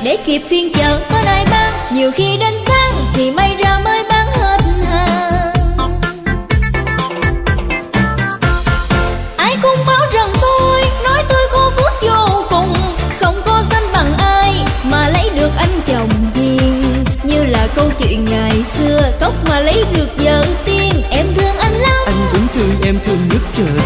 để kịp phiên chợ có ai bán. Nhiều khi đến sáng thì may ra mới bán hết hàng. Ai cũng bảo rằng nói tôi có phước vô cùng, không có sánh bằng ai mà lấy được anh chồng hiền. Như là câu chuyện ngày xưa, cốc mà lấy được vợ tiên. Em thương anh lắm, anh cũng thương em thương nhất trời.